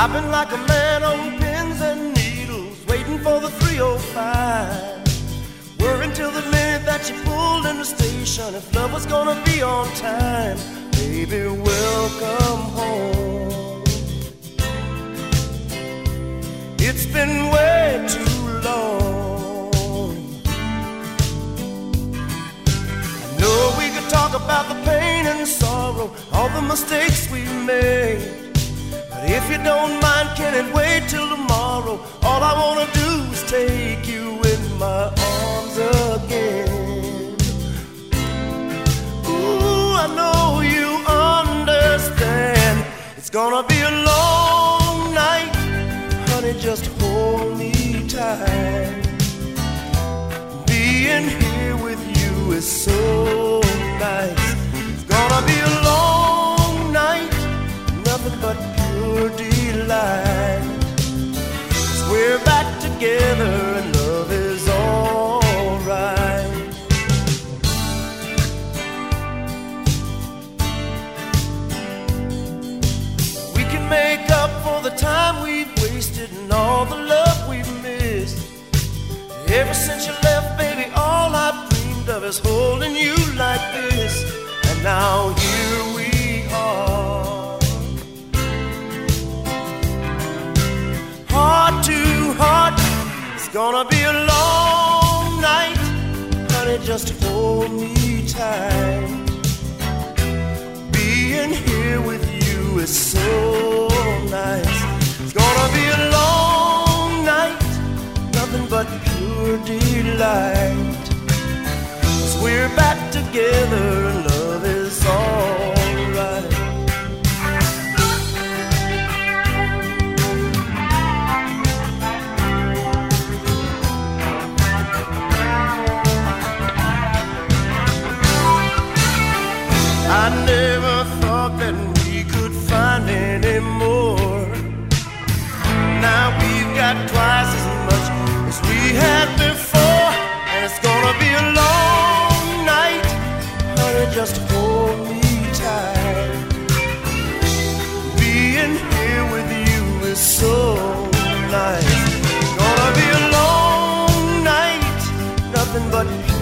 I've been like a man on pins and needles, waiting for the 305. Worrying till the minute that you pulled in the station, if love was gonna be on time. Baby, welcome home. It's been way too long. I know we could talk about the pain and sorrow, all the mistakes we made. But if you don't mind, can it wait till tomorrow? All I wanna do is take you in my arms again. Ooh, I know you understand. It's gonna be a long night, honey, just hold me tight. Being here with you is so nice. It's gonna be a long night, nothing but pure delight. 'Cause we're back together and love is alright. We can make up for the time we've wasted and all the love we've missed. Ever since you left, baby, all I've dreamed of is holding you like this. And now here we are, heart to heart. It's gonna be a long night, honey, just hold me tight. Being here with you is so nice. It's gonna be a long night, nothing but pure delight. 'Cause we're back together and love is alright. I never thought that we could find any more. Now we've got twice as much as we had before. And it's gonna be a long night, honey, just hold me tight. Being here with you is so nice. It's gonna be a long night, nothing but